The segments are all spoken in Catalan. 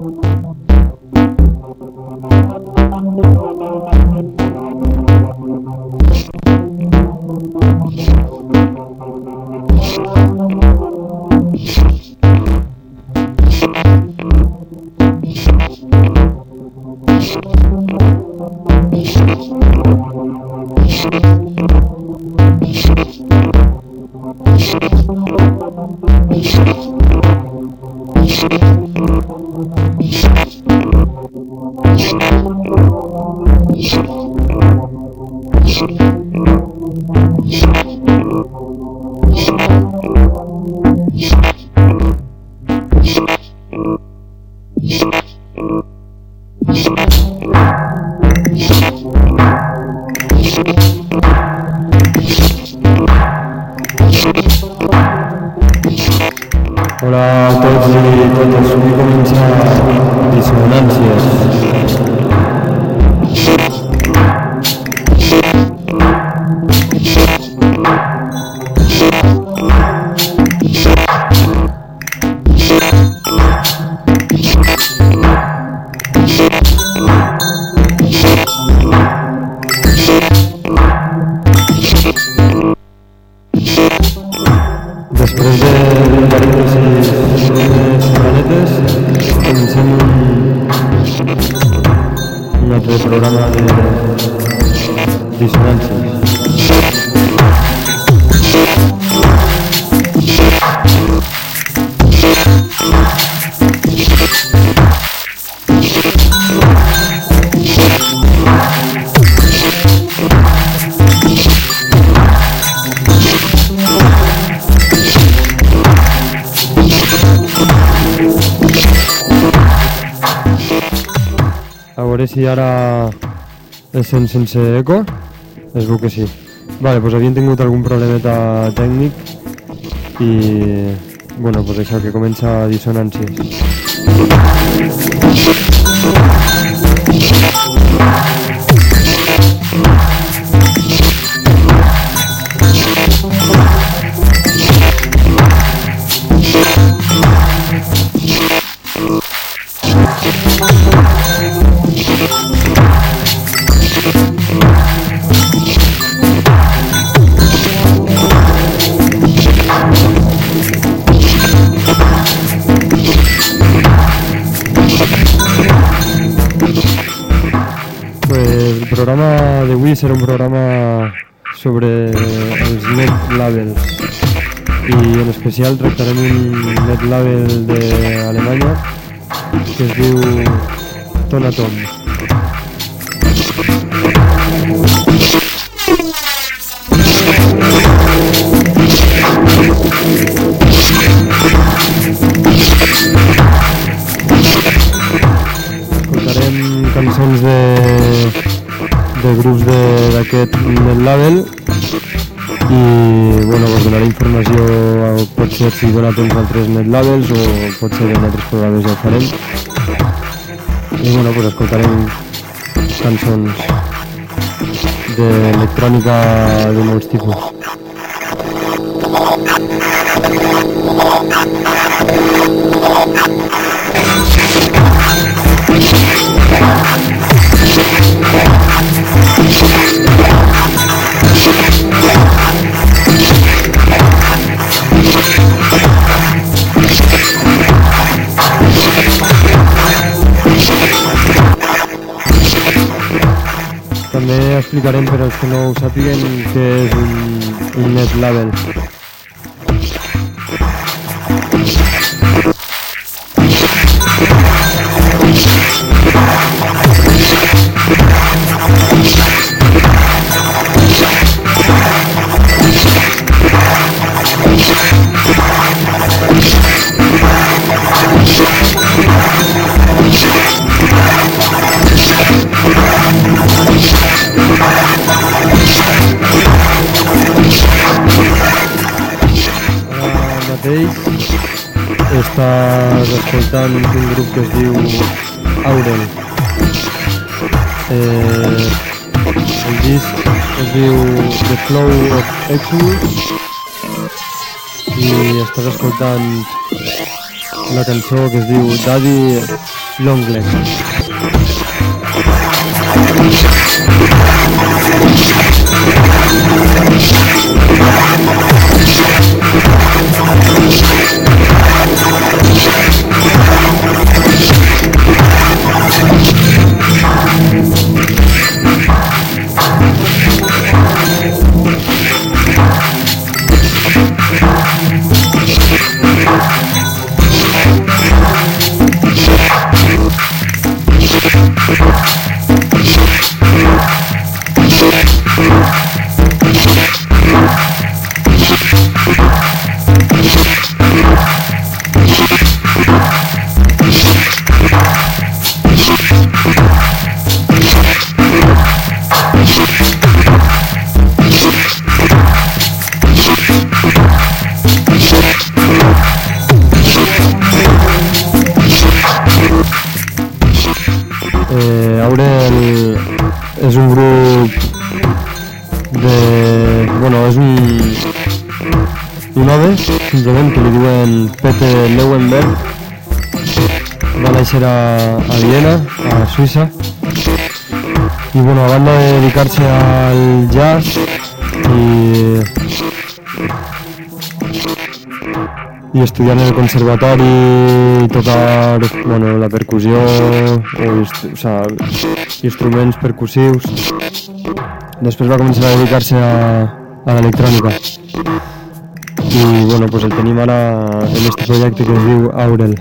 Hola a tots i totes, avui comença Dissonàncies. Després de 46 setmanetes comencem un altre programa de Dissonàncies. A veure si ara es sent sense eco. Es veu que sí. Vale, doncs havien tingut algun problemeta tècnic i bueno, doncs això, que comença Dissonàncies. El programa d'avui serà un programa sobre els net labels i en especial tractarem un net label d'Alemanya que es diu Tonaton. Escoltarem cançons de grups d'aquest net label i bueno, us donaré informació, pot ser si dona temps altres net labels o pot ser en altres programes ja ho farem i bueno, pues escoltarem cançons d'electrònica de molts tipus. També explicarem per als que no ho sàpiguen què és un net label. Estàs escoltant un grup que es diu Aurel. El disc es diu The Flow of Exodus i estàs escoltant la cançó que es diu Daddy Longleg. Aurel és un grup de... bueno, és un home, simplement, que li diuen Pete Leuenberg. Va néixer a Viena, a Suïssa, i bueno, a banda de dedicar-se al jazz i estudiar en el conservatori i tocar, bueno, la percussió o instruments percussius. Després va començar a dedicar-se a l'electrònica i bueno, pues el tenim ara en este projecte que es diu Aurel.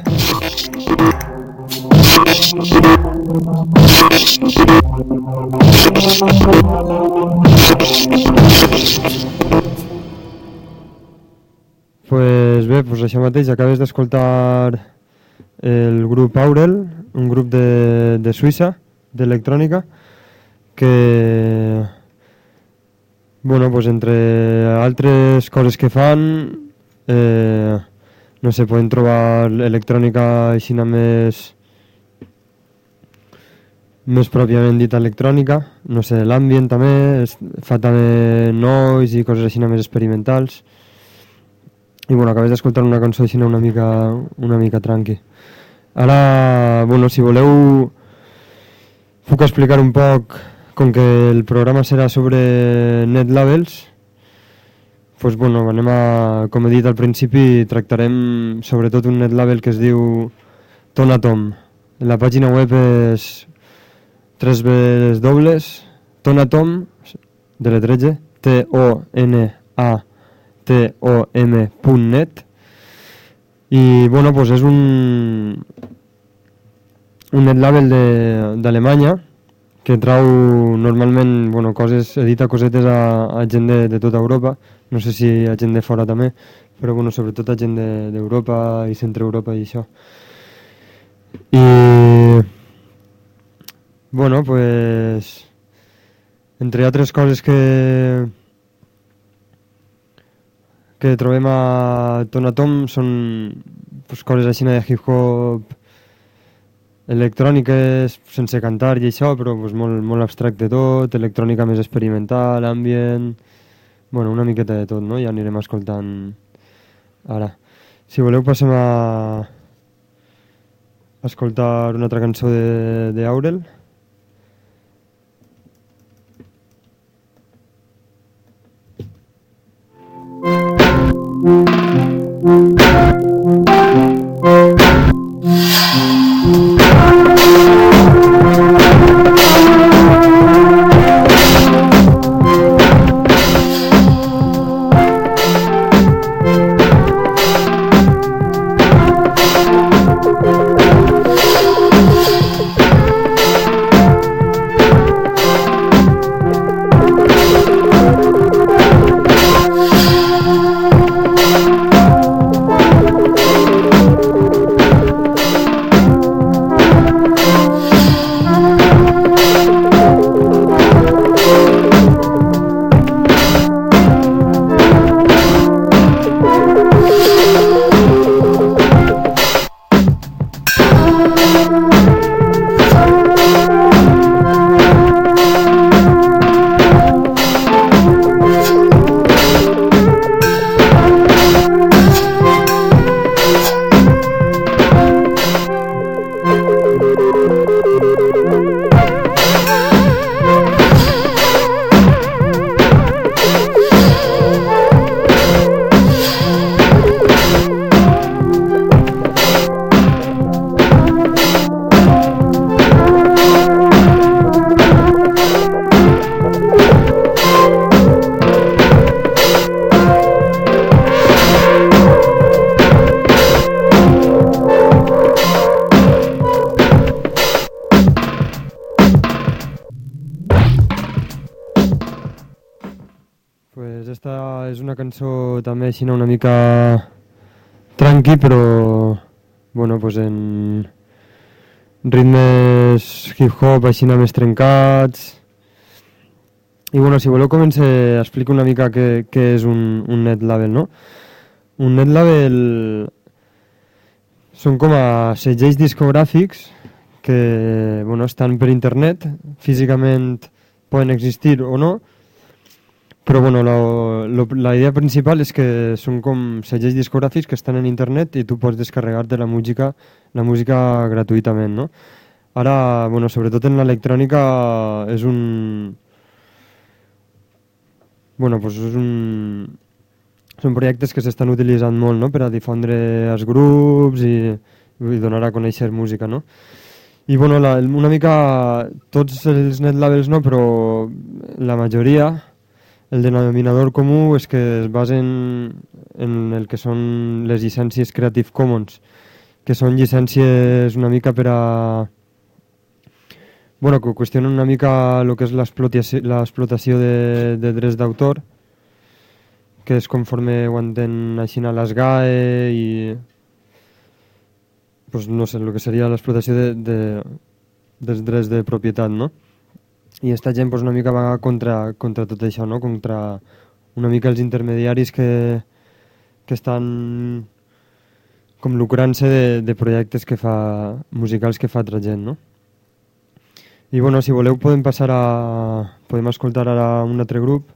Pues bé, pues això mateix, acabes d'escoltar el grup Aurel, un grup de Suïssa, d'electrònica, que, bueno, pues entre altres coses que fan, no sé, poden trobar electrònica així més pròpiament dita electrònica, no sé, l'ambient també, fa també noise i coses així més experimentals. I bueno, acabes d'escoltar una cançó així una mica tranqui. Ara, bueno, si voleu, puc explicar un poc, com que el programa serà sobre net labels, pues bueno, com he dit al principi, tractarem sobretot un net label que es diu Tonatom. La pàgina web és www.tonatom, de letreig, tonatom.net, i bueno, pues és un net label d'Alemanya que trau normalment, bueno, edita cosetes a gent de tota Europa, no sé si a gent de fora també, però bueno, sobretot a gent d'Europa i centre Europa i això. I bueno, pues entre altres coses que trobem a Tonatom són pues, coses així de hip-hop electròniques sense cantar i això, però pues, molt abstracte tot, electrònica més experimental, ambient, bueno, una miqueta de tot, no? Ja anirem escoltant ara. Si voleu passem a escoltar una altra cançó d'Aurel. Aquesta és una cançó també així una mica tranqui, però bueno, pues en ritmes hip-hop així més trencats. I bueno, si voleu explico una mica què és un net label, no? Un net label són com a segells discogràfics que bueno, estan per internet, físicament poden existir o no, però bueno, la idea principal és que són com segells discogràfics que estan en internet i tu pots descarregar-te la música gratuïtament, no? Ara, bueno, sobretot en l'electrònica és un... Bueno, pues són projectes que s'estan utilitzant molt, no?, per a difondre els grups i donar a conèixer música, no? I bueno, una mica tots els net labels no, però la majoria, el denominador comú és que es basen en el que són les llicències Creative Commons, que són llicències una mica per a... Bueno, que qüestionen una mica el que és l'explotació de drets d'autor, que és conforme ho entén així a les GAE i... Pues no sé, el que seria l'explotació dels drets de propietat, no? I aquesta gent pues, una mica va contra tot això, no? Contra una mica els intermediaris que estan com lucrant-se de projectes musicals que fa altra gent, no? I bueno, si voleu podem escoltar ara un altre grup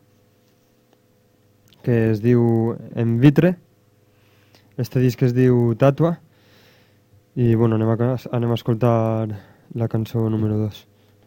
que es diu En Vitre. Este disc es diu Tatua. I bueno, anem a escoltar la cançó número 2.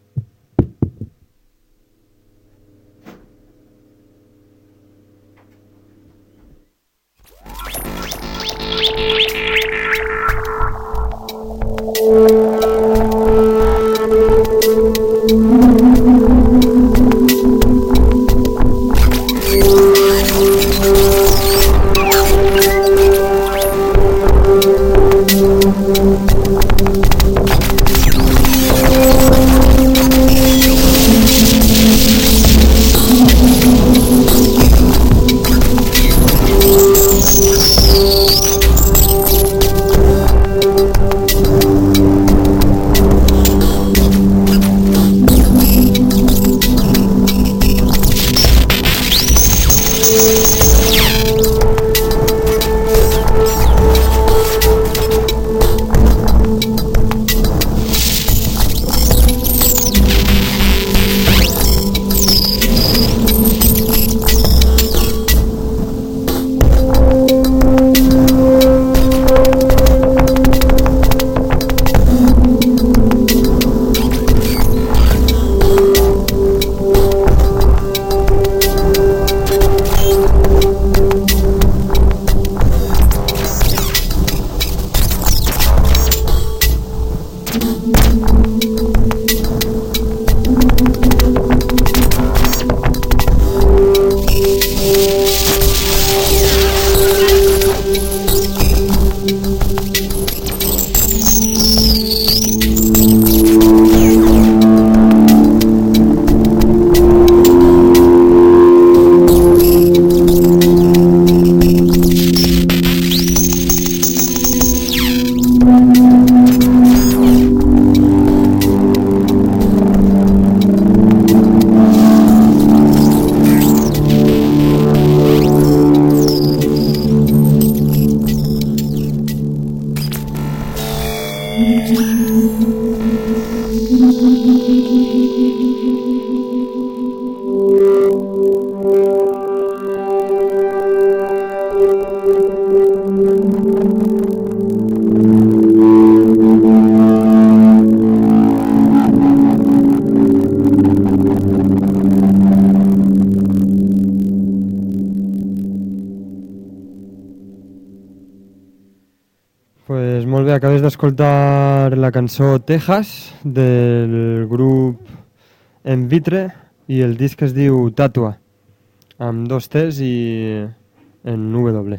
Pues molt bé, acabes d'escoltar la cançó Texas del grup En Vitre i el disc es diu Tatua, amb 2 T's i en W.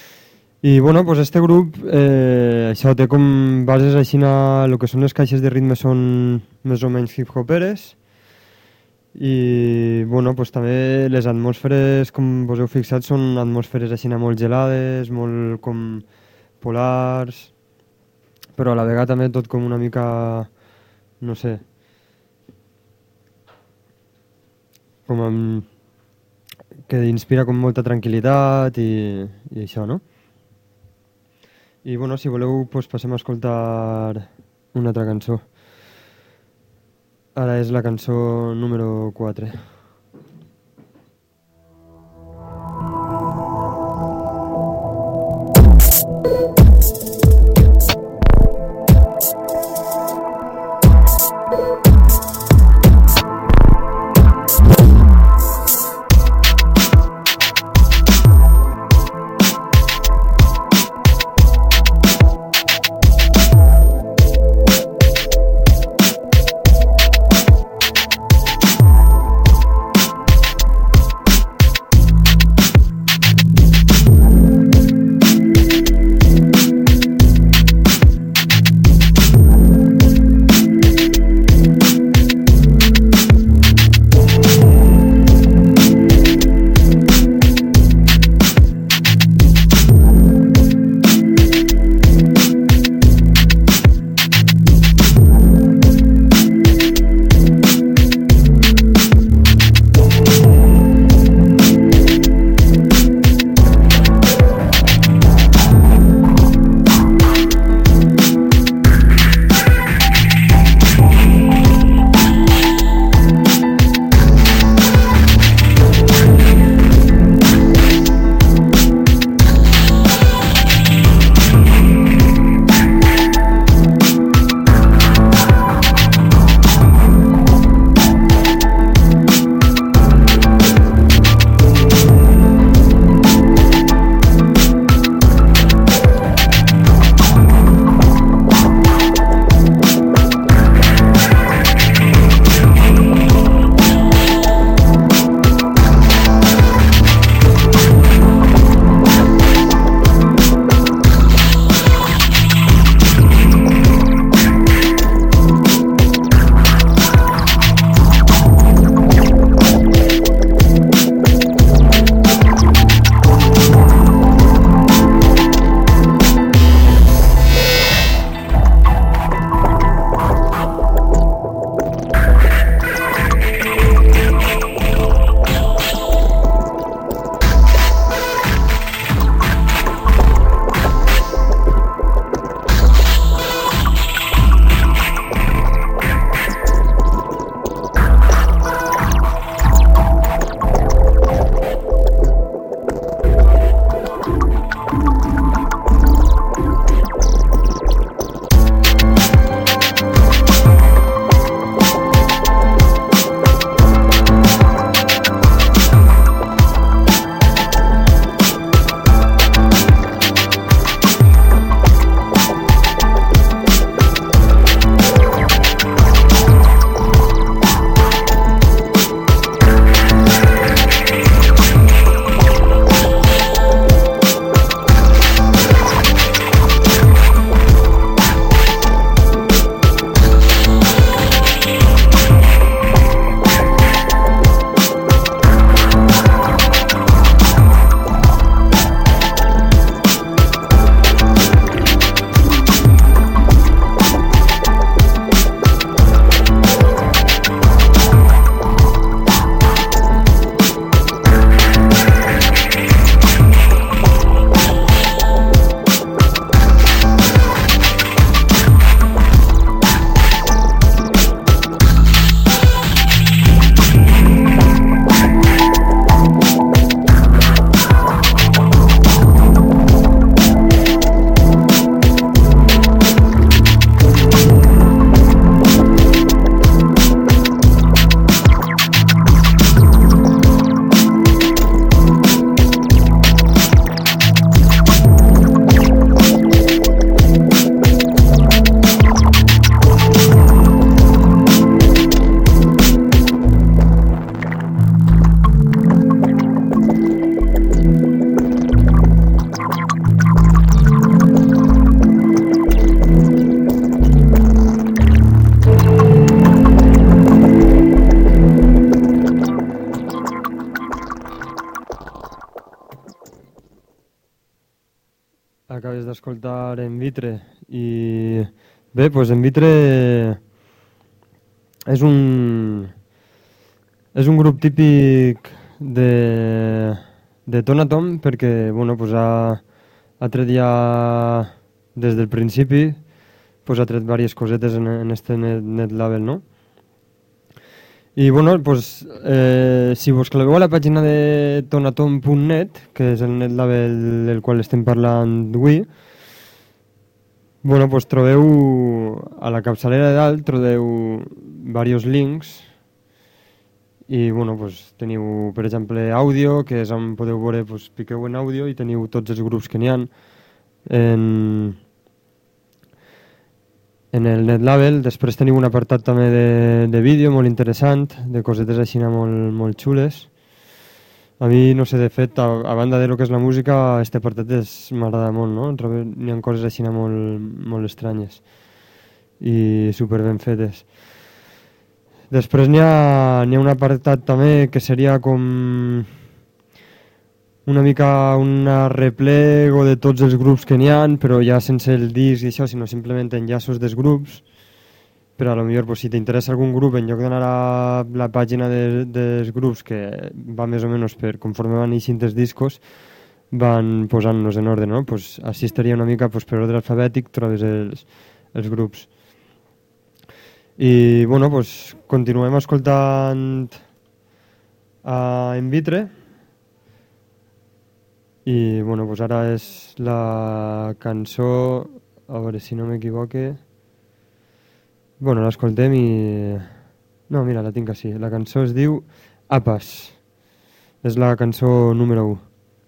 I bueno, pues este grup això té com bases així, el que són les caixes de ritme són més o menys hip-hoperes I bueno, pues també les atmosferes, com vos heu fixat, són atmosferes així molt gelades, molt com polars, però a la vegada també tot com una mica, no sé, com amb, que inspira com molta tranquil·litat i això, no? I bueno, si voleu, pues passem a escoltar una altra cançó. Ara és la cançó número 4. escoltar En Vitre. I bé, doncs En Vitre és un grup típic de Tonatom perquè doncs ha tret ja des del principi, ha tret diverses cosetes en este net label, no? I si vos claveu a la pàgina de tonatom.net, que és el net label del qual estem parlant avui, trobeu a la capçalera de dalt, trobeu diversos links i teniu, per exemple, àudio, que és on podeu veure, piqueu en àudio i teniu tots els grups que n'hi ha en el net label. Després teniu un apartat també de vídeo molt interessant, de cosetes així molt xules. A mi, no sé, de fet, a banda de lo que és la música, este apartat m'agrada molt, no? N'hi ha coses així molt estranyes i super ben fetes. Després n'hi ha un apartat també que seria com una mica un replego de tots els grups que n'hi ha, però ja sense el disc i això, sinó simplement enllaços dels grups. Però a lo millor si t'interessa algun grup, en lloc d'anar a la pàgina dels grups, que va més o menys per conforme van eixint els discos, van posant-nos en ordre, no? Així estaria una mica per ordre alfabètic, trobes els grups. I continuem escoltant En Vitre. I ara és la cançó, a veure si no m'equivoque, l'escoltem i... No, mira, la tinc així. La cançó es diu Apas. És la cançó número 1.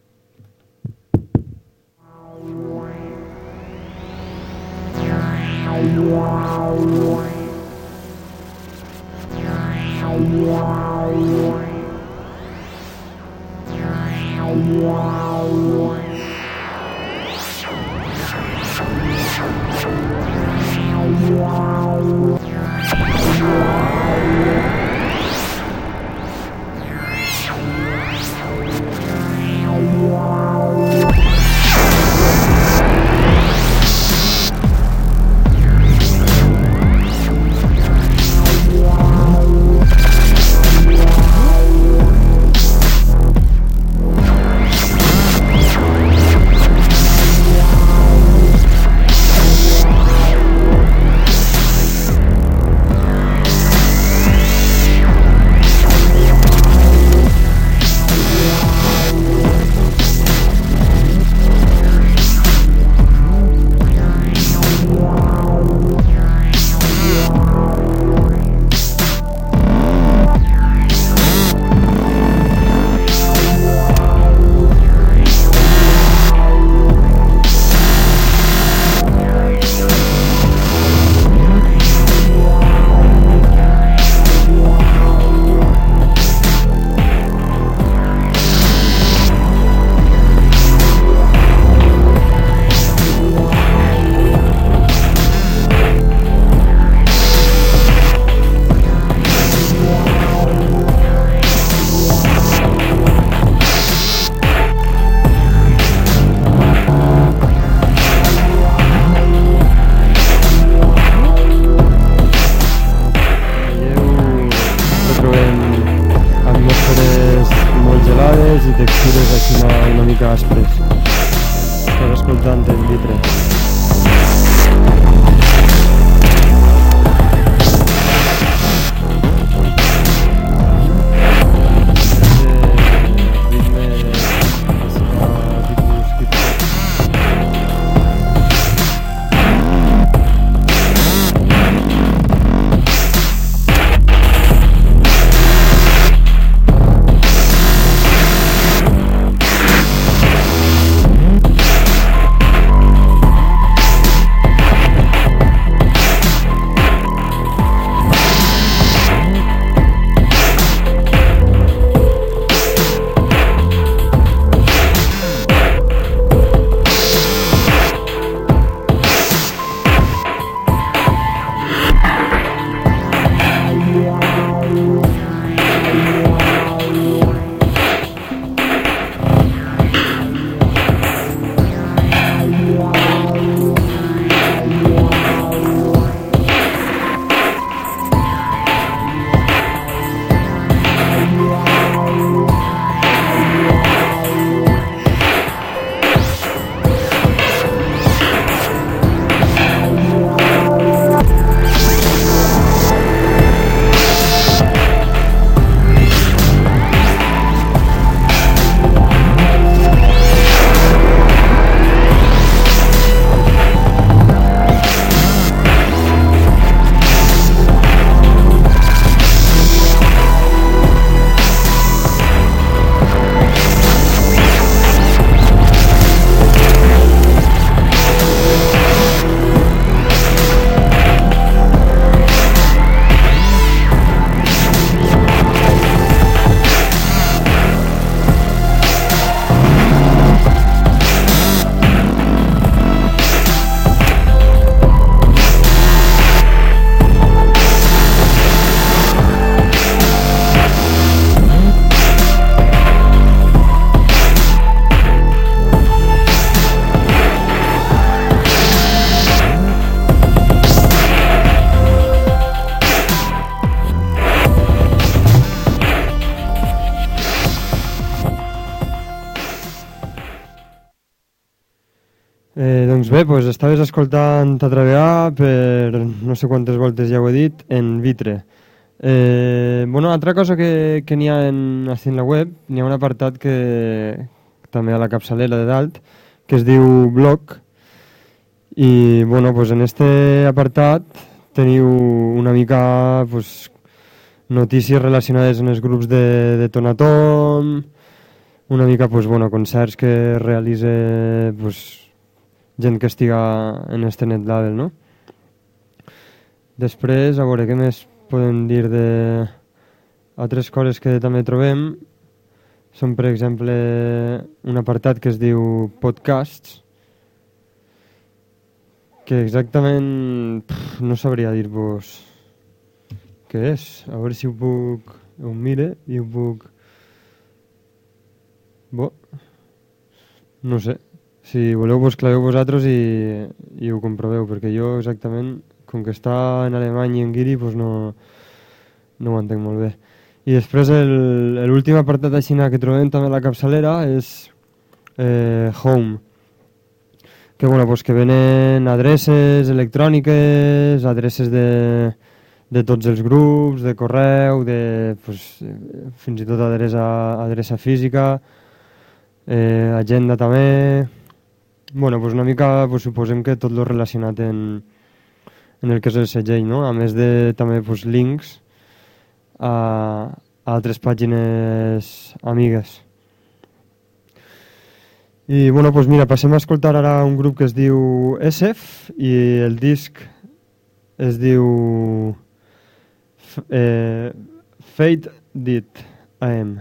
i textures així una mica aspres. Estàs escoltant En Vitre. Doncs bé, estaves escoltant T'Atreverà per no sé quantes voltes ja ho he dit, en Vitre. Altra cosa que n'hi ha en la web, n'hi ha un apartat que també a la capçalera de dalt, que es diu blog, i en este apartat teniu una mica notícies relacionades amb els grups de Tonatom, una mica concerts que realitza gent que estiga en este net label, no? Després, a veure, què més podem dir d'altres coses que també trobem? Són, per exemple, un apartat que es diu podcasts, que exactament no sabria dir-vos què és. A veure si ho mire i ho puc... No sé. Si voleu, claveu vosaltres i ho comproveu, perquè jo exactament, com que està en alemany i en guiri, no ho entenc molt bé. I després l'últim apartat així que trobem també a la capçalera és Home, que que venen adreces electròniques, adreces de tots els grups, de correu, fins i tot adreça física, agenda també. Una mica suposem que tot lo relacionat en el que és el segell, no? A més de també links a altres pàgines amigues. I mira, passem a escoltar ara un grup que es diu SF i el disc es diu Fate Did AM.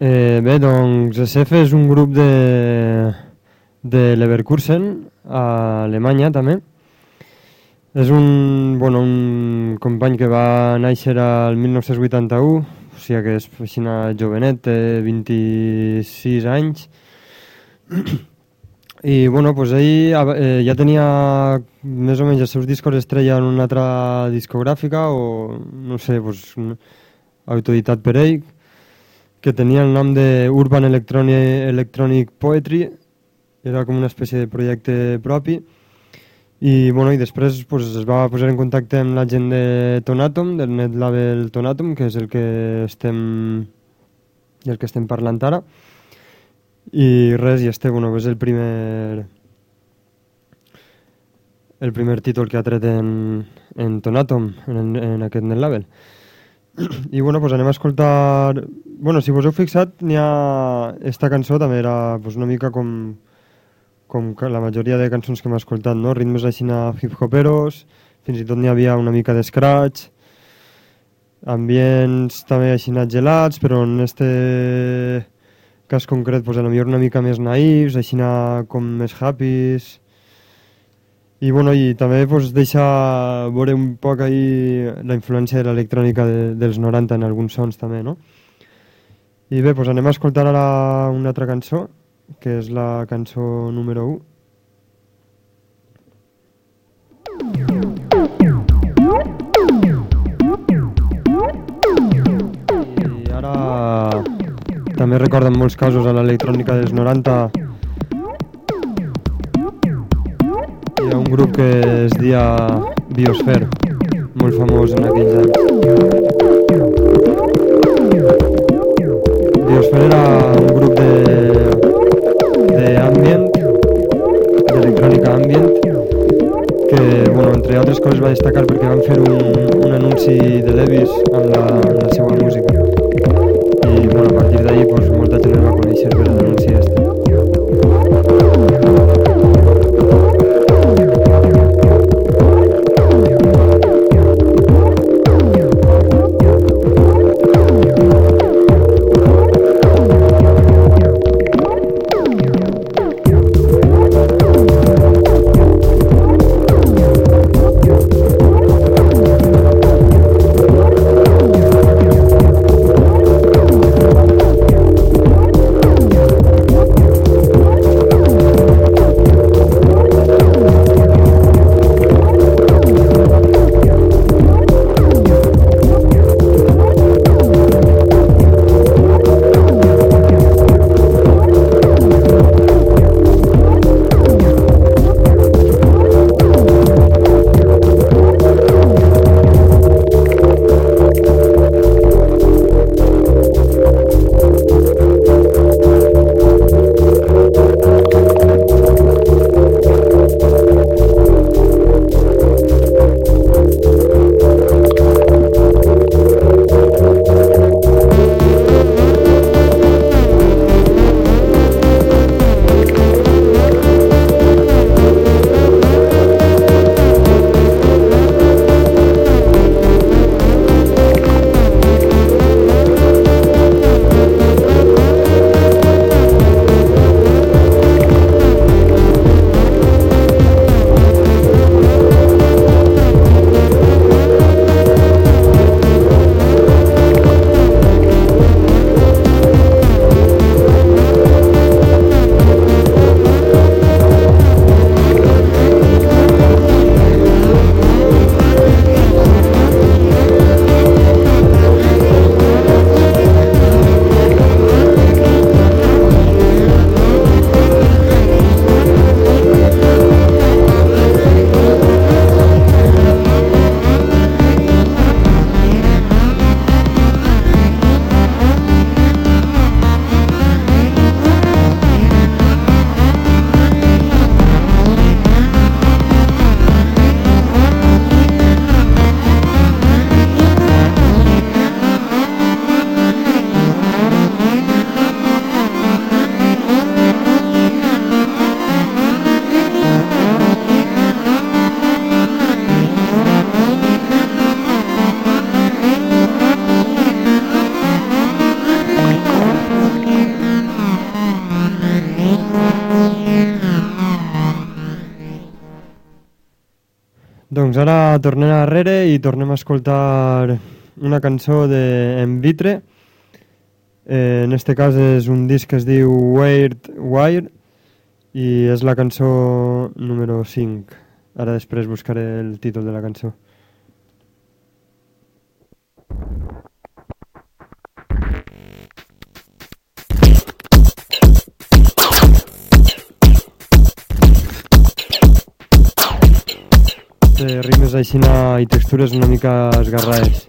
Bé, doncs SF és un grup de Leverkusen, a Alemanya també. És un company que va néixer al 1981, o sigui que és així jovenet, té 26 anys. I pues ell ja tenia més o menys els seus discos estrella en una altra discogràfica o no sé, autoritat per ell, que tenia el nom de Urban Electronic Poetry, era com una espècie de projecte propi. I després es va posar en contacte amb la gent de Tonatom, del net label Tonatom, que és el que estem parlant ara. I res, i és el primer títol que ha tret en Tonatom, en aquest net label. I anem a escoltar... si vos heu fixat, esta cançó també era una mica com la majoria de cançons que hem escoltat, no? Ritmes així hip-hoperos, fins i tot n'hi havia una mica de scratch, ambients també així gelats, però en este cas concret potser una mica més naïfs, així com més happys. I també deixa veure un poc ahí la influència de l'electrònica dels 90 en alguns sons també, no? I bé, anem a escoltar ara una altra cançó, que és la cançó número 1. I ara també recorda en molts casos a l'electrònica dels 90. Hi ha un grup que es deia Biosphere, molt famós en aquells anys. Biosphere era un grup d'ambient, d'electrònica ambient, que entre altres coses va destacar perquè van fer un anunci de Levi's amb la seva música. I a partir d'ahí molta gent el va conèixer per l'anunci este. Doncs ara tornem arrere i tornem a escoltar una cançó d'en Vitre. En este cas és un disc que es diu Weird Wire i és la cançó número 5. Ara després buscaré el títol de la cançó. Ritmes així i textures una mica esgarrades.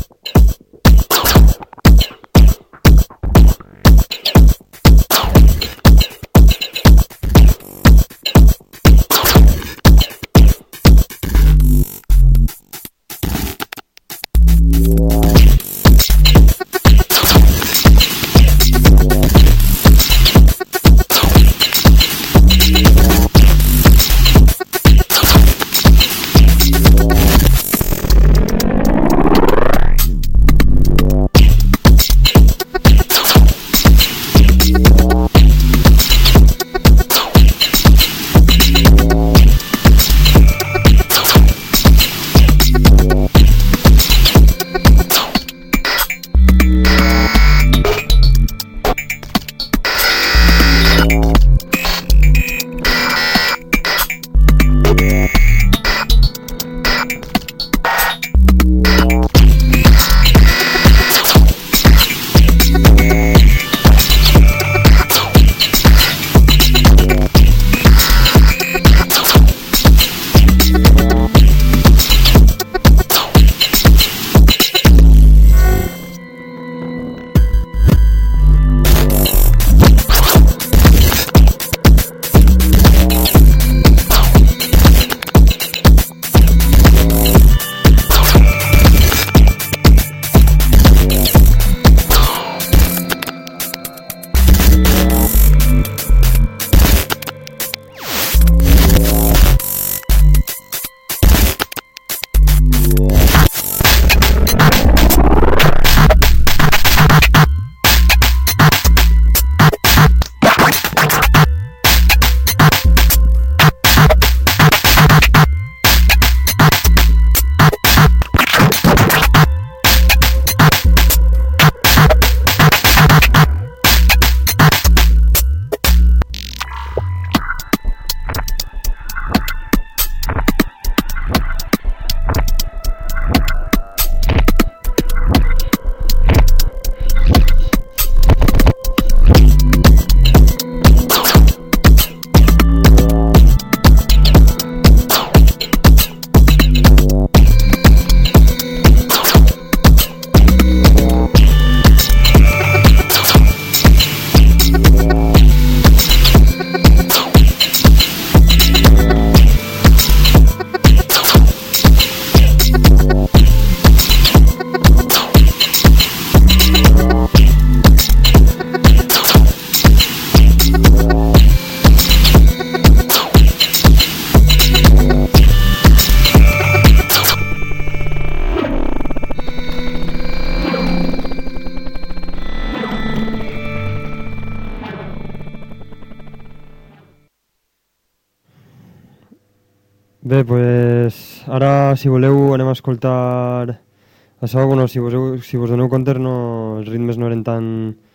Bé, pues, ara, si voleu, anem a escoltar això. Bueno, si vos doneu compte, no, els ritmes no eren tan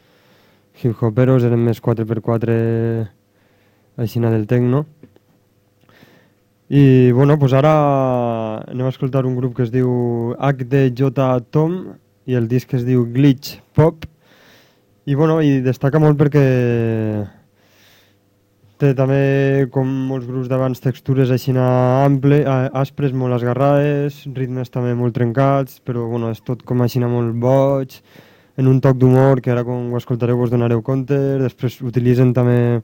hip-hoperos, eren més 4x4 aixina del techno. I, bueno, pues ara anem a escoltar un grup que es diu HDJ Tom i el disc es diu Glitch Pop. I, bueno, i destaca molt perquè té també, com molts grups d'abans, textures així aspres, molt esgarrades, ritmes també molt trencats, però bueno, és tot com així molt boig, en un toc d'humor que ara quan ho escoltareu vos donareu compte. Després utilitzen també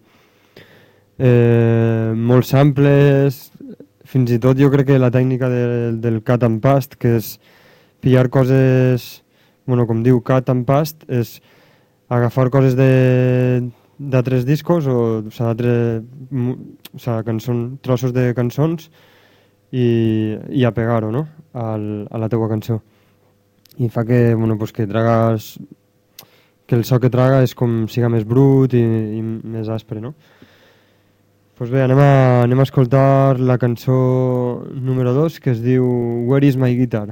molts samples, fins i tot jo crec que la tècnica del cut and paste, que és pillar coses, bueno, com diu cut and paste, és agafar coses d'altres discos o trossos de cançons i apegar-ho, no? a la teua cançó. I fa que, bueno, pues que tragues, que el so que traga és com siga més brut i més aspre, no? Pues bé, anem a escoltar la cançó número 2, que es diu Where is my guitar?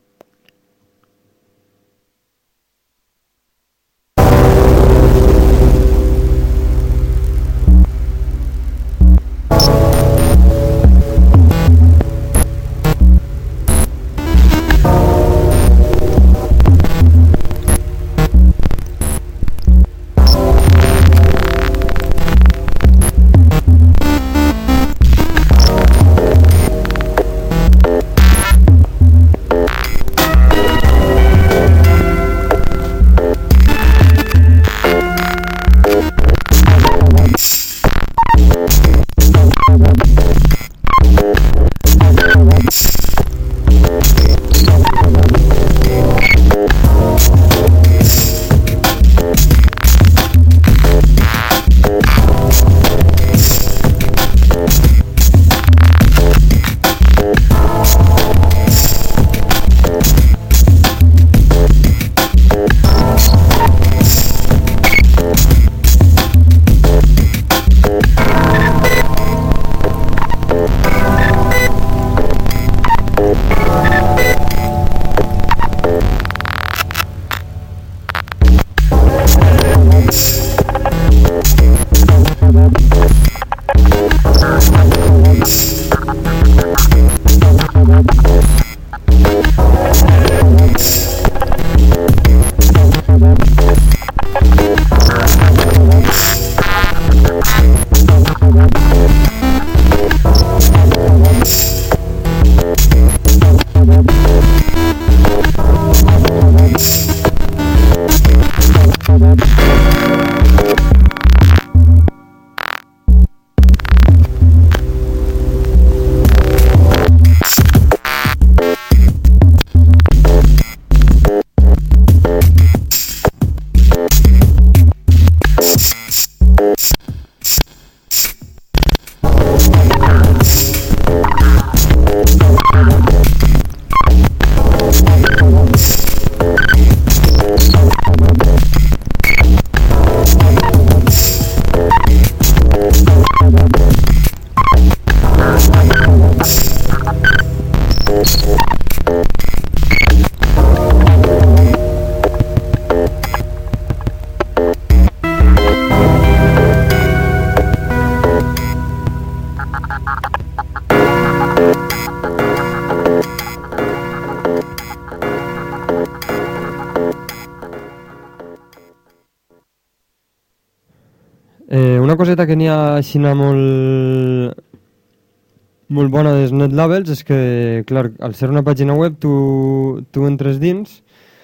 Una coseta que n'hi ha així molt bona dels Net Labels és que, clar, al ser una pàgina web tu entres dins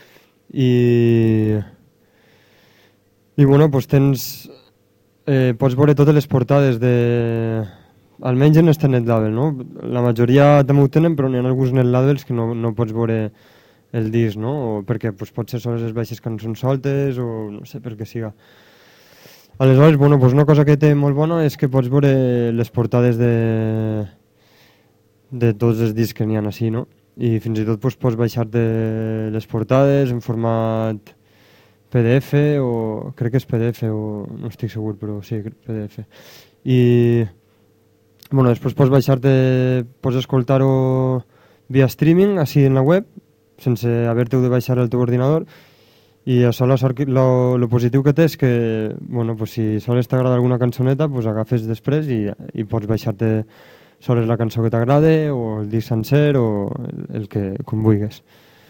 i bueno, pues pots veure totes les portades almenys en este Net Label, no? La majoria també ho tenen, però n'hi ha alguns Net Labels que no pots veure el disc, no? O perquè pues, pot ser soles les baixes cançons soltes o no sé per què siga. Aleshores, bueno, pues una cosa que té molt bona és que pots veure les portades de tots els discs que n'hi ha així, no? I fins i tot pues, pots baixar-te les portades en format PDF o crec que és PDF o no estic segur, però sí, PDF. I bueno, després pots baixar-te, pots escoltar-ho via streaming, així en la web, sense haver-te de baixar el teu ordinador. I això lo positiu que té és que, bueno, pues si sols t'agrada alguna cançoneta, pues agafes després i pots baixar-te sols la cançó que t'agrada o el disc sencer o el que com vulguis.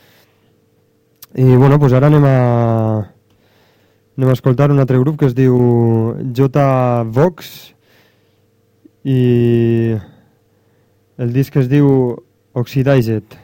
I bueno, pues ara anem a escoltar un altre grup que es diu J-Vox i el disc es diu Oxidized.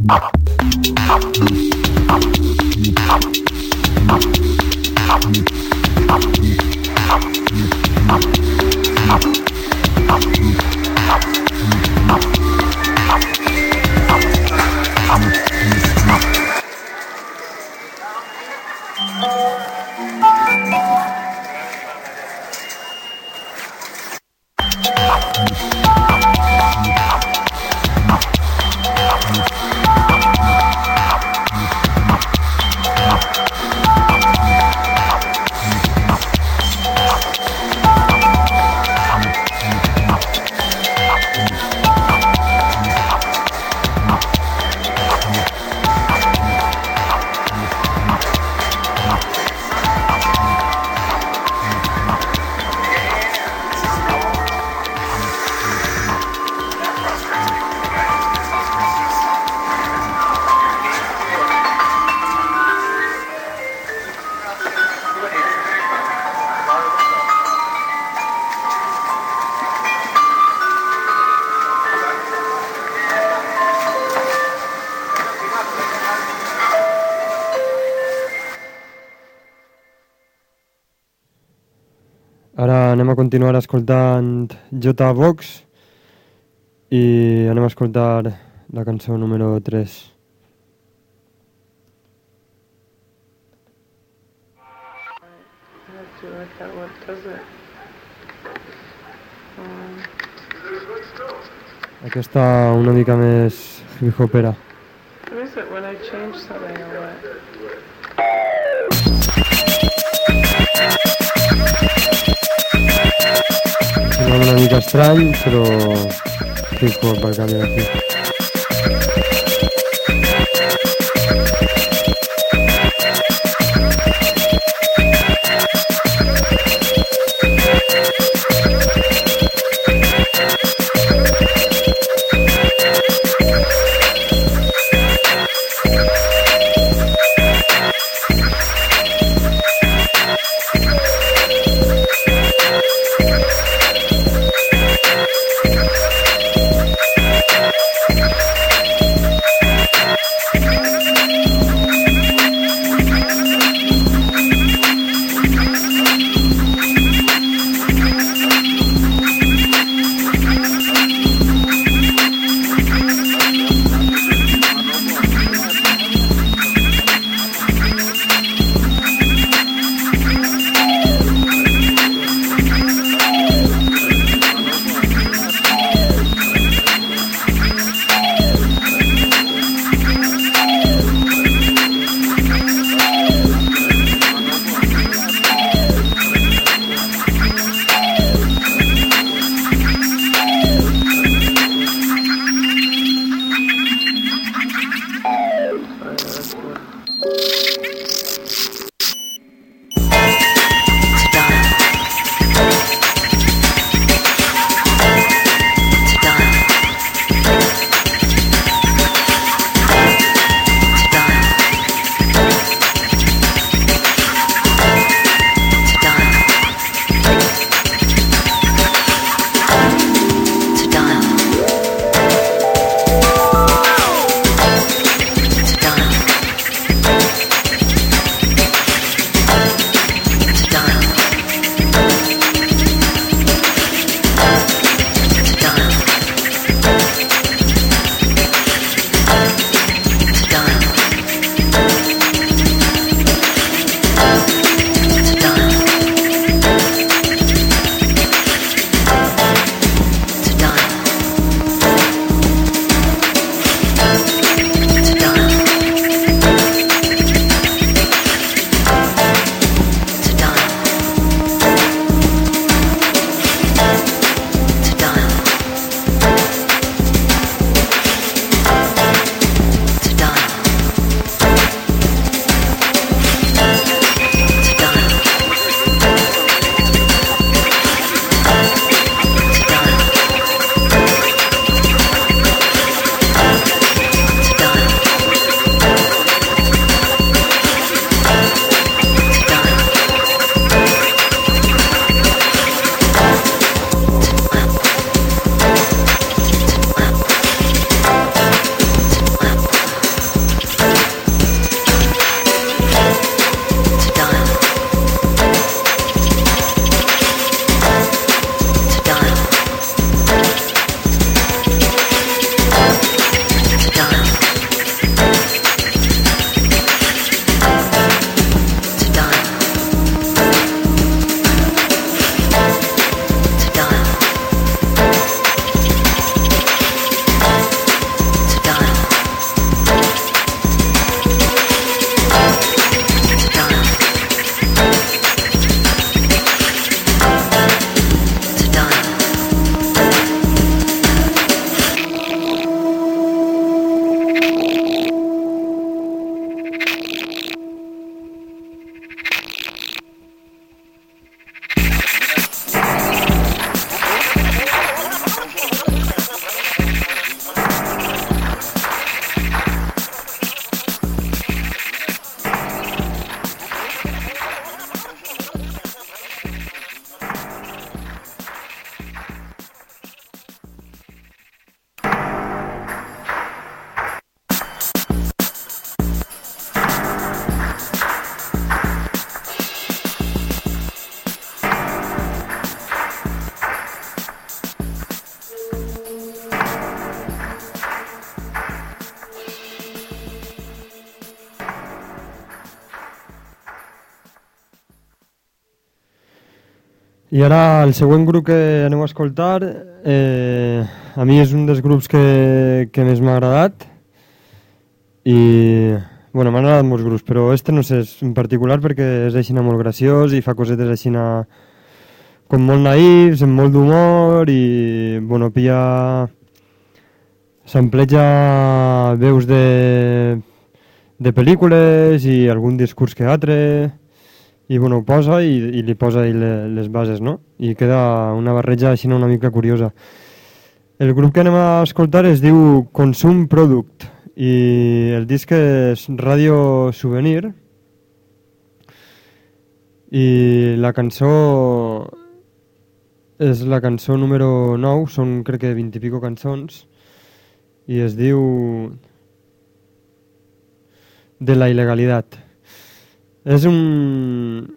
Ara anem a continuar escoltant J Vox i anem a escoltar la cançó número 3. Aquesta una mica més hip-hopera. Is it when I change something or what? Sembla una mica estrany, però hip-hop per canvi de fi. I ara el següent grup que aneu a escoltar, a mi és un dels grups que més m'ha agradat i bueno, m'han agradat molts grups, però este no sé, és en particular perquè és així molt graciós i fa cosetes així com molt naïfs, amb molt d'humor i bueno, s'empleja veus de pel·lícules i algun discurs que altre i bueno, ho posa i li posa les bases, no? I queda una barreja així una mica curiosa. El grup que anem a escoltar es diu Consum Product i el disc és Radio Souvenir i la cançó és la cançó número 9, són crec que 20 i pico cançons i es diu De la il·legalitat. És el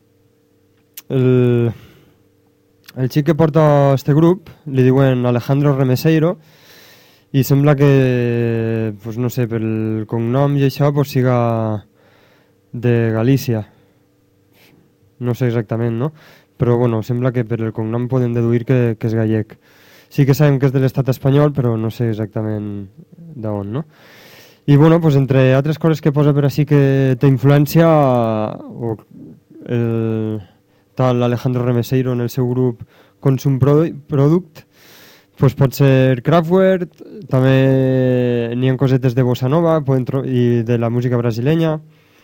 xic que porta este grup li diuen Alejandro Remeseiro i sembla que pues no sé, pel cognom i això pues siga de Galícia, no sé exactament, no? Però bueno, sembla que per el cognom podem deduir que és gallec. Sí que sabem que és de l'estat espanyol, però no sé exactament d'on, no? I bueno, pues entre altres coses que posa per així que té influència tal Alejandro Remeseiro en el seu grup Consum Product, pues pot ser Kraftwerk, també n'hi ha cosetes de bossa nova i de la música brasilenya,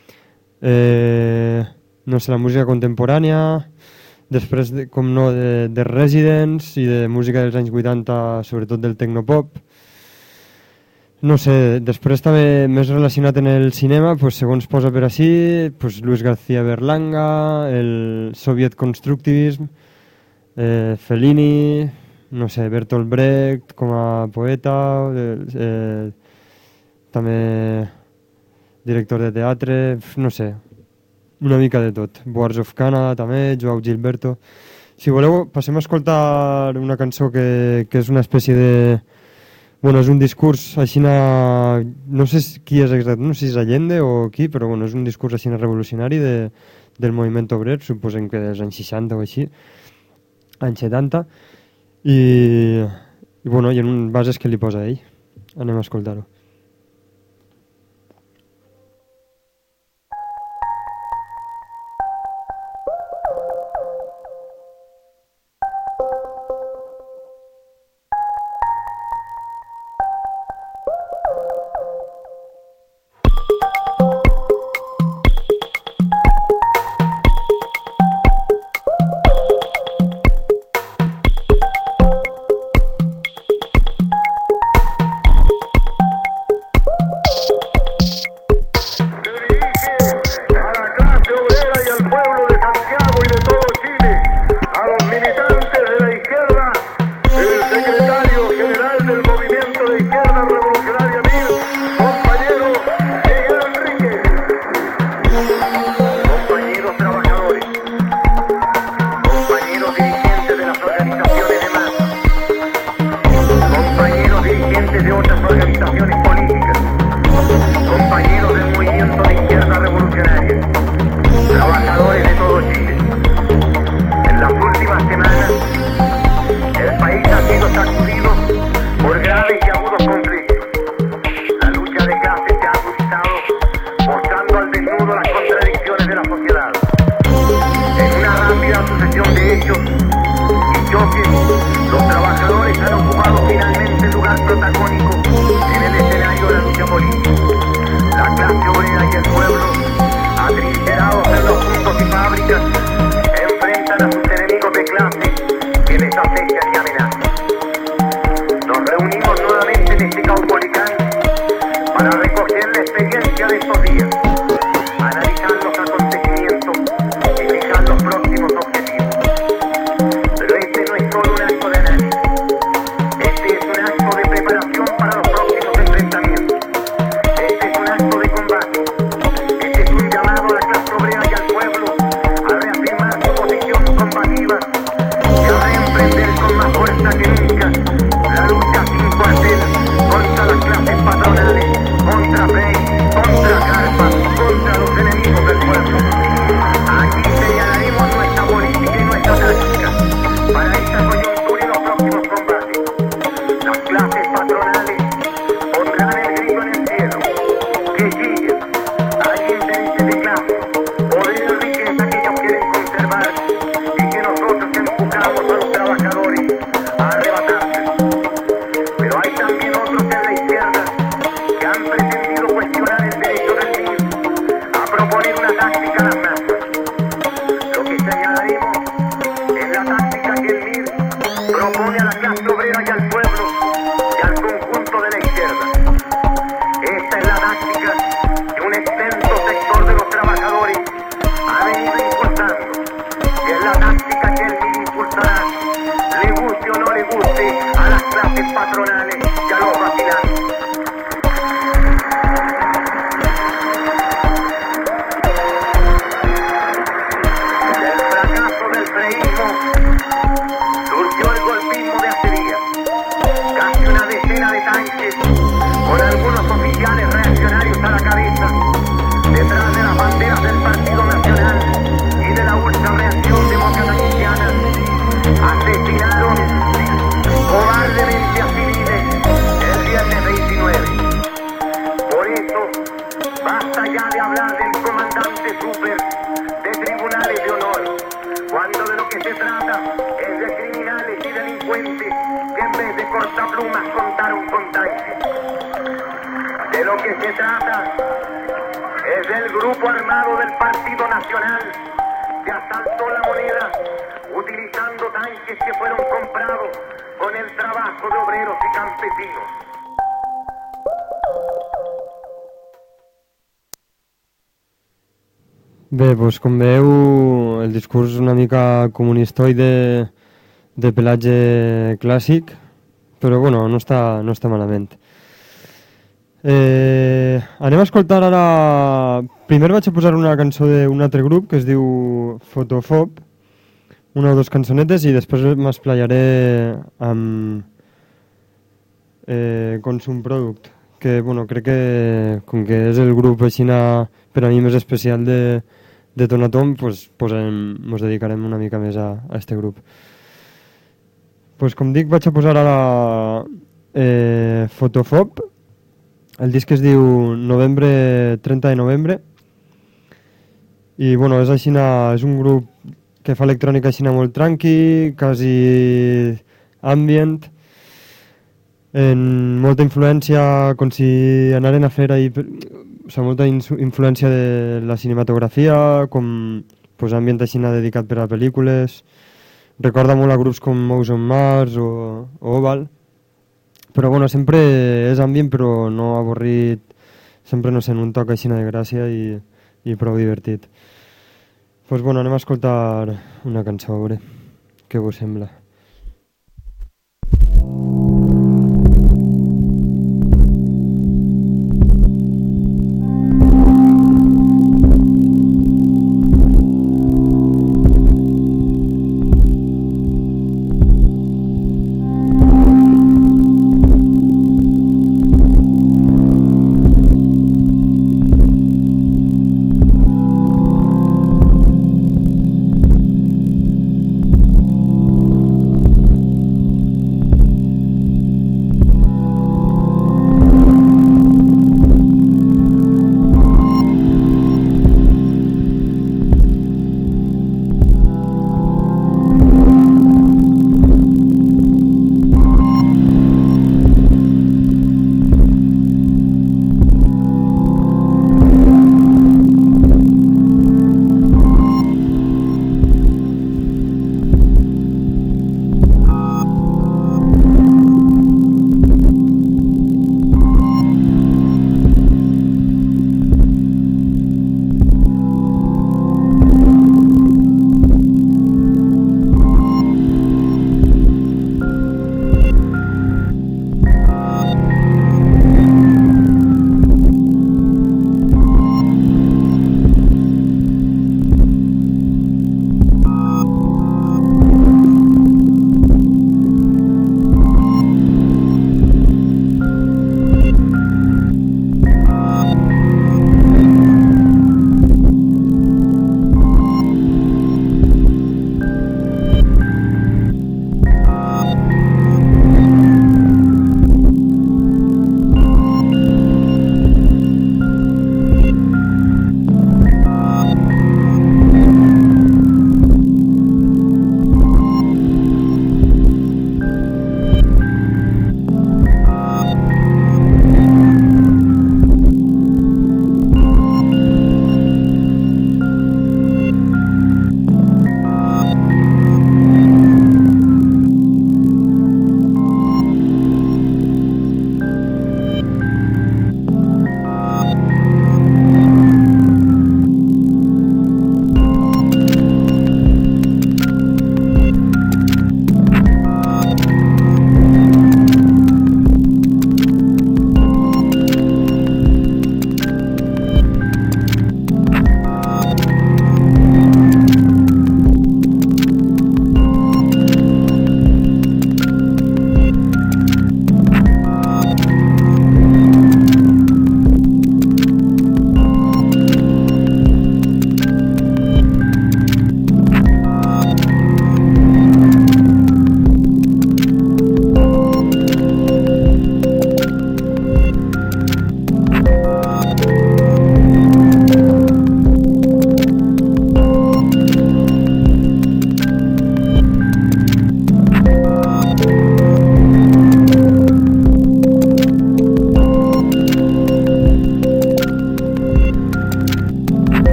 no sé, la música contemporània, després com no de Residents i de música dels anys 80, sobretot del tecnopop. No sé, després també més relacionat en el cinema, pues, segons posa per així, pues, Luis García Berlanga, el Soviet Constructivism, Fellini, no sé, Bertolt Brecht com a poeta, també director de teatre, no sé, una mica de tot. Boards of Canada també, Joao Gilberto. Si voleu, passem a escoltar una cançó que és una espècie de... Bueno, és un discurs així, no sé qui és exactament, no sé si és Allende o qui, però bueno, és un discurs així revolucionari del moviment obrer, suposem que dels anys 60 o així, anys 70, i bueno, hi ha un bases que li posa ell. Anem a escoltar-ho. Pero este no es solo un acto de análisis. obligamos a los trabajadores a arrebatarse. Pero hay también otros en la izquierda que han pretendido cuestionar el derecho del MIR a proponer una táctica a las masas. Lo que señalaremos es la táctica que el MIR propone a la clase obrera y al pueblo y al conjunto de la izquierda. Esta es la táctica que un extenso sector de los trabajadores ha venido impulsando, y es la táctica que el MIR impulsará, le guste o no le guste a las clases patronales y a los vacilantes. Del fracaso del freísmo surgió el golpismo de hace días. Casi una decena de tanques, con algunos oficiales reaccionarios a la cabeza, detrás de las banderas del Partido Nacional y de la ultrarreacción demócrata cristiana, asesinaron cobardemente a civiles el viernes 29. Por eso, basta ya de hablar del comandante Super, de tribunales de honor, cuando de lo que se trata es de criminales y delincuentes que en vez de cortaplumas contaron con tanques. De lo que se trata es del grupo armado del Partido Nacional que asaltó la moneda utilizando tanques que fueron comprados con el trabajo de obreros y campesinos. Bé, doncs com veieu, el discurs una mica comunistoide de pelatge clàssic, però bueno, no està malament. Anem a escoltar ara... Primer vaig a posar una cançó d'un altre grup que es diu Fotofob, una o dues cançonetes, i després m'esplayaré amb Consum Product, que bueno, crec que com que és el grup aixina per a mi més especial de Tonatom, pues mos dedicarem una mica més a este grup. Pues com dic, vaig a posar ara Fotofob. El disc es diu 30 de novembre, i bueno, és un grup que fa electrònica aixina molt tranqui, quasi ambient, en molta influència, com si anaren a fer ahí, o sigui, molta influència de la cinematografia, com pues, ambient aixina dedicat per a pel·lícules. Recorda molt a grups com Mouse on Mars o Oval, però bueno, sempre és ambient però no avorrit, sempre no sent un toc aixina de gràcia i prou divertit. Doncs bueno, anem a escoltar una cançó, a veure què vos sembla.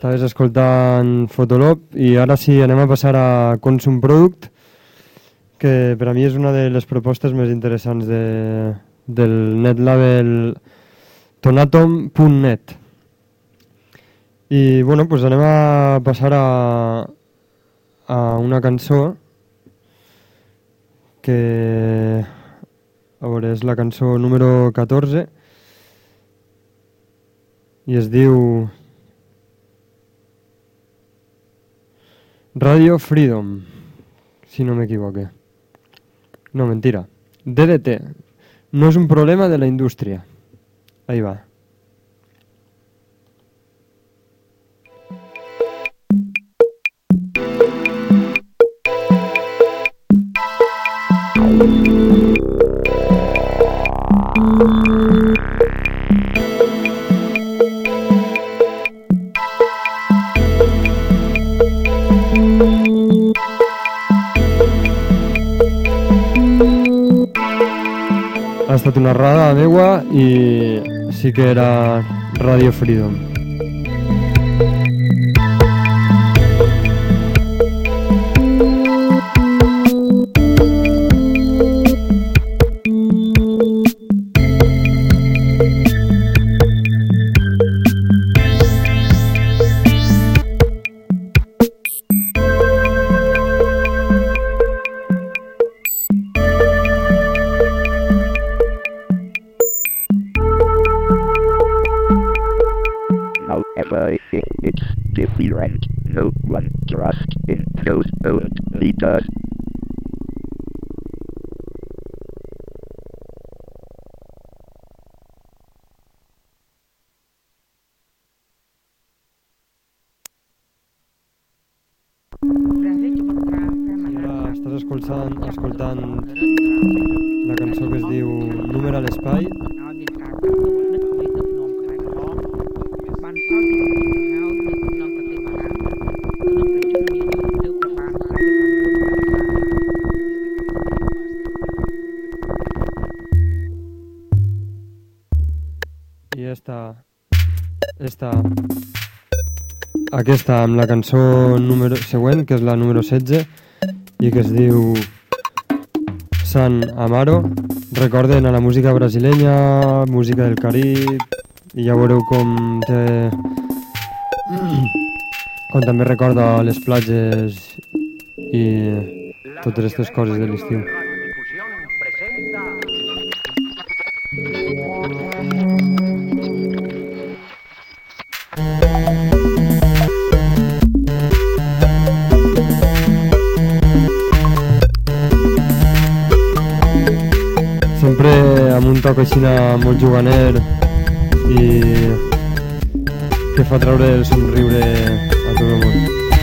estaves escoltant Fotolog i ara sí, anem a passar a Consum Product, que per a mi és una de les propostes més interessants del netlabel tonatom.net. I bueno, pues anem a passar a una cançó que a veure, és la cançó número 14 i es diu Radio Freedom, si no m'equivoque. No, mentira. DDT. No és un problema de la indústria. Ahí va. Ha estat una errada meua i sí que era Radio Freedom. However, it's different. No one trusts in those old leaders. Ara estàs escoltant la cançó que es diu Número a l'espai. I aquesta amb la cançó següent, que és la número 16 i que es diu San Amaro. Recorden a la música brasilenya, música del Carib, i ja veureu com també recorda les platges i totes aquestes coses de l'estiu. Sempre amb un toc així molt juganer i que fa treure el somriure a tot el món.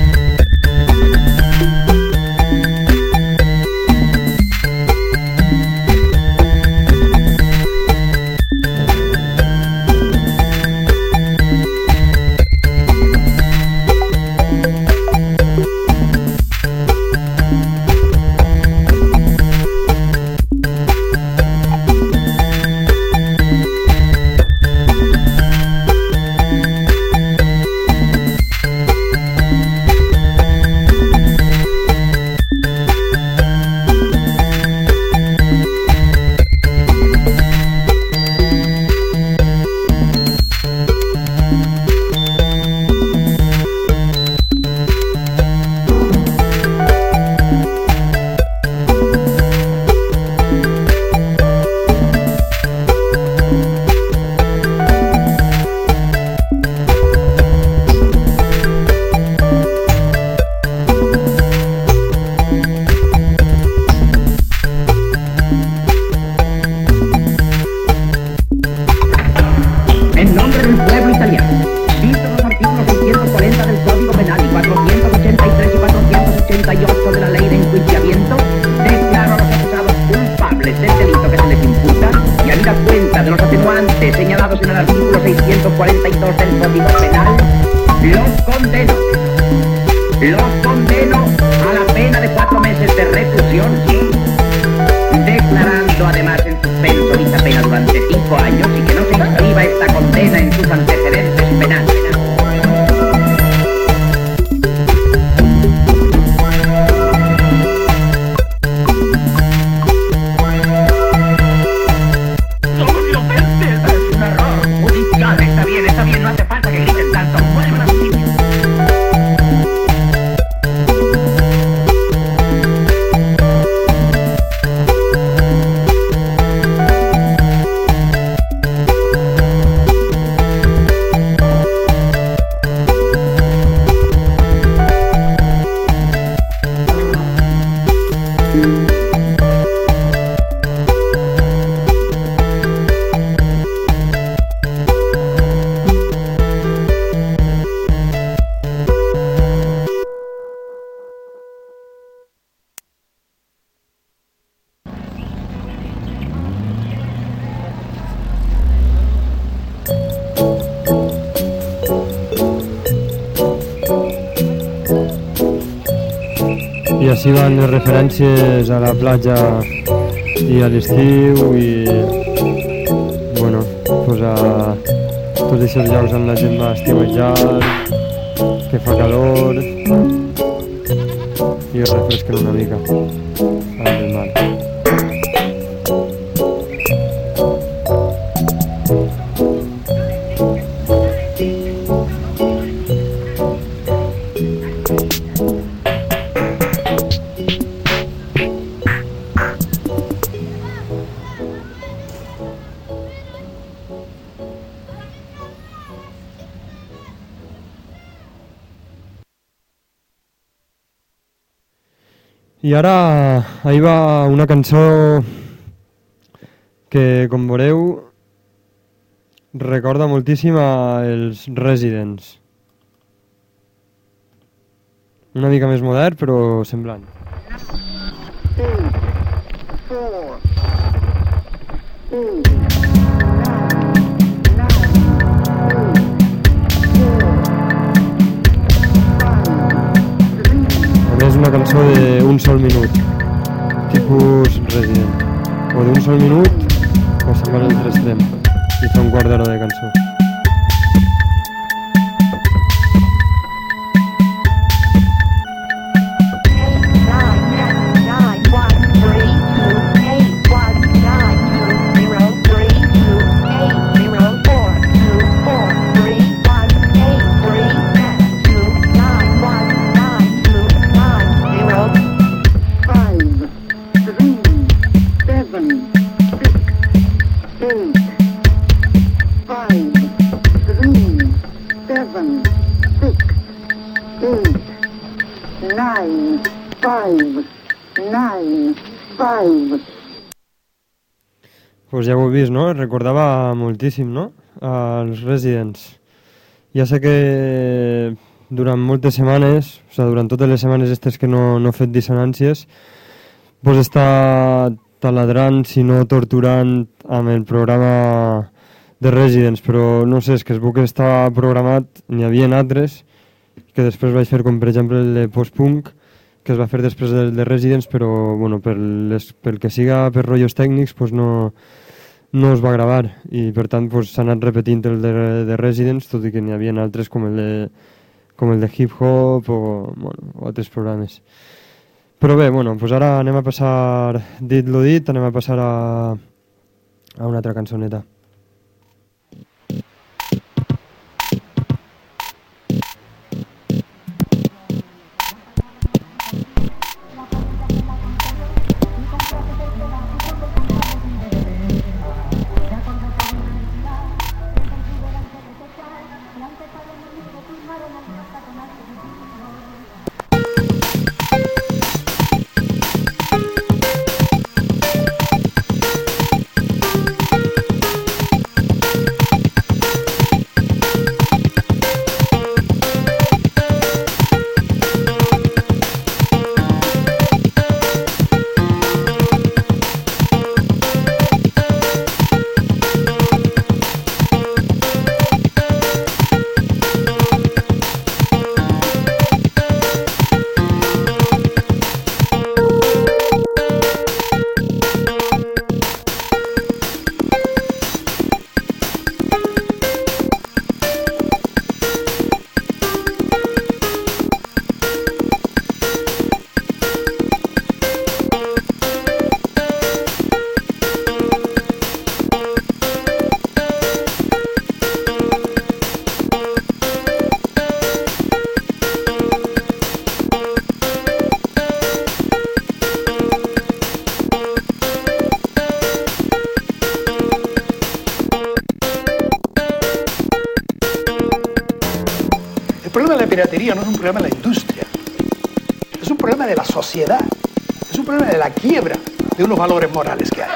Los condeno a la pena de 4 meses de reclusión, declarando además en suspenso dicha pena durante 5 años y que no se inscriba esta condena en sus antecedentes penales. així van les referències a la platja i a l'estiu i bueno, pues a tots aquests llocs on la gent va a estiuejar, que fa calor i es refresquen una mica amb el mar. I ara ahí va una cançó que, com veureu, recorda moltíssim als Residents. Una mica més modern, però semblant. És una cançó d'un sol minut, tipus Resident, o d'un sol minut o se'n va a l'altre extrem i fa un quart d'hora de cançó. Pues ja ho heu vist, no? Recordava moltíssim, no? Els Residents. Ja sé que durant moltes setmanes, o sigui, durant totes les setmanes aquestes que no he fet dissonàncies, pues està taladrant, si no torturant, amb el programa de Residents, però no sé, és que el book estava programat, n'hi havia altres, que després vaig fer, com per exemple el de Post-Punk, que es va fer després del de Residents, però bueno, pel que siga per rotllos tècnics pues no es va gravar i per tant pues, s'ha anat repetint el de Residents, tot i que n'hi havia altres com el de Hip Hop o altres programes. Però bé, bueno, pues ara anem a passar, dit lo dit, anem a passar a una altra cançoneta. El problema de la piratería no es un problema de la industria, es un problema de la sociedad, es un problema de la quiebra de unos valores morales que hay.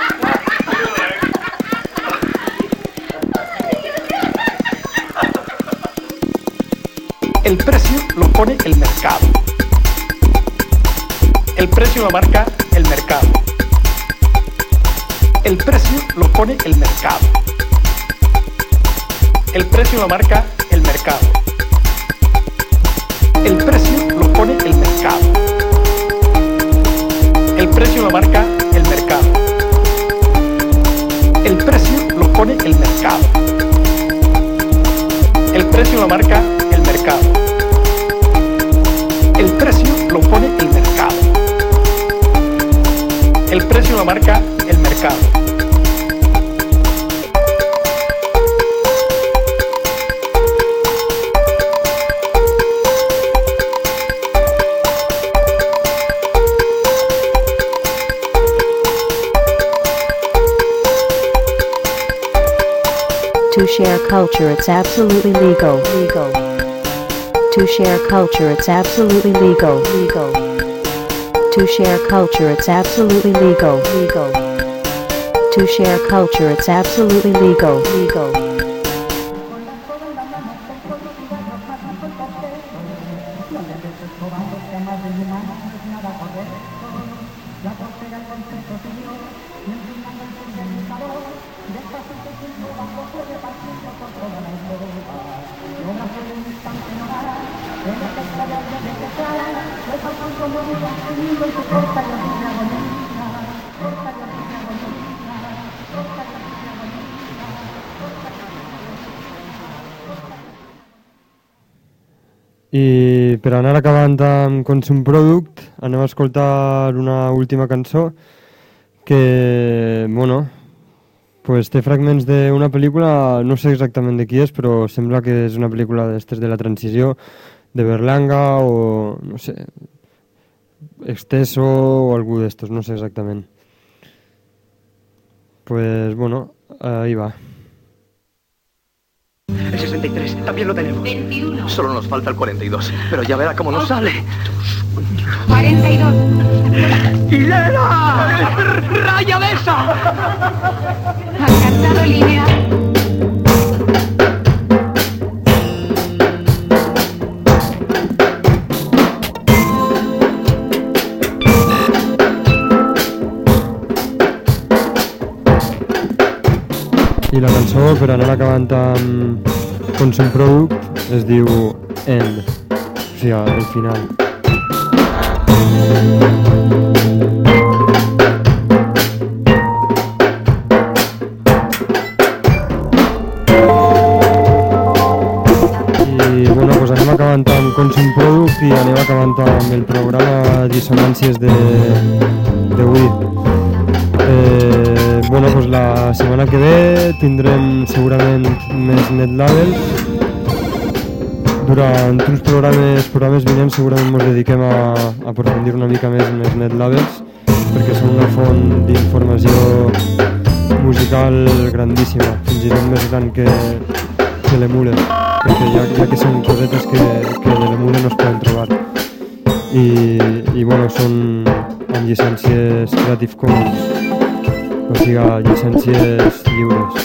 El precio lo pone el mercado. El precio lo marca el mercado. El precio lo pone el mercado. El precio lo marca el mercado. El precio lo pone el mercado. precio lo marca el mercado. El precio lo pone el mercado. El precio lo marca el mercado. El precio lo pone el mercado. El precio lo marca el mercado. To share culture, it's absolutely legal. To share culture, it's absolutely legal. To share culture, it's absolutely legal. To share culture, it's absolutely legal. I per anar acabant amb Consum Product anem a escoltar una última cançó que, bueno, pues té fragments d'una pel·lícula, no sé exactament de qui és, però sembla que és una pel·lícula d'estes de la transició, de Berlanga o, no sé, Exceso o algú d'estos, no sé exactament. Pues, bueno, ahí va. El 63, también lo tenemos. 21. Solo nos falta el 42, pero ya verá cómo nos sale. 42. ¡Hilera! ¡Raya de esa! Alcanzado línea. I la cançó, per anar acabant amb Consum Product, es diu End, o sigui, el final. I, bueno, pues anem acabant amb Consum Product i anem acabant amb el programa Dissonàncies d'avui. Bueno, pues la setmana que ve tindrem segurament més netlabels. Durant uns programes vinents segurament ens dediquem a aprofundir una mica més en els netlabels perquè són una font d'informació musical grandíssima, fins i tot més gran que l'Emule, perquè ja que són cosetes que de l'Emule no es poden trobar. I bueno, són amb llicències Creative Commons, o sigui, llicències lliures.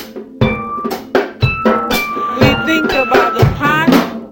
We think about the pot.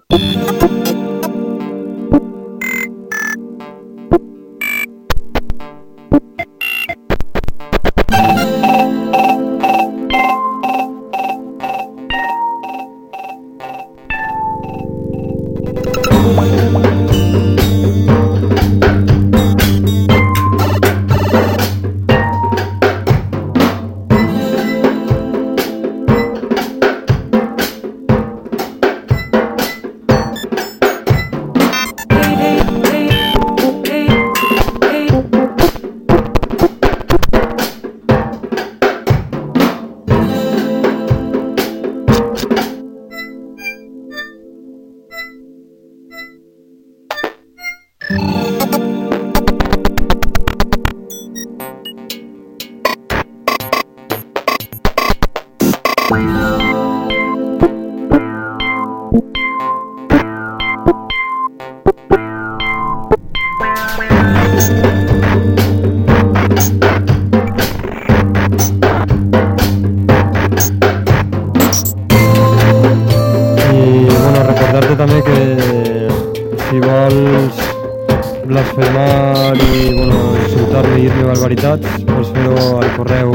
També que si vols blasfemar i insultar-me i dir-me barbaritats pots fer-ho al correu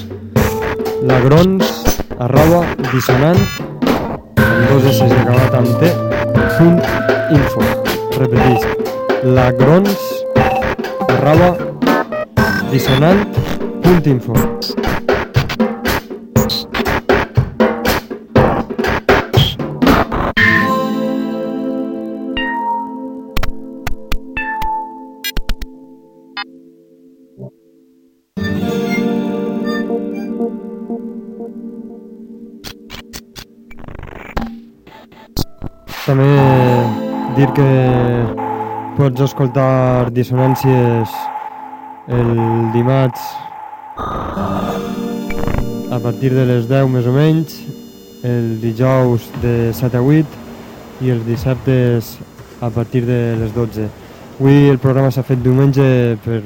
lagrons@dissonant amb 2 S acabat amb T.info. Repetisc, lagrons@dissonant dissonant.info. També dir que pots escoltar Dissonàncies el dimarts a partir de les 10 més o menys, el dijous de 7 a 8 i els dissabtes a partir de les 12. Avui el programa s'ha fet diumenge per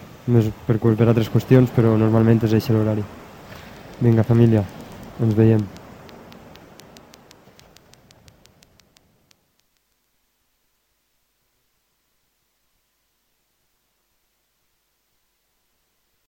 altres qüestions, però normalment és això l'horari. Vinga, família, ens veiem.